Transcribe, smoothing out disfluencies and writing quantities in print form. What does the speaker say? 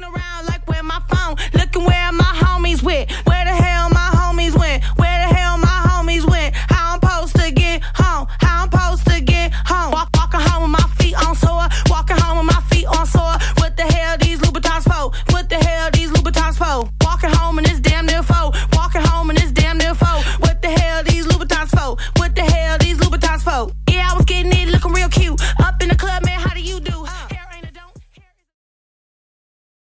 Looking around like where my phone, looking where my homies with.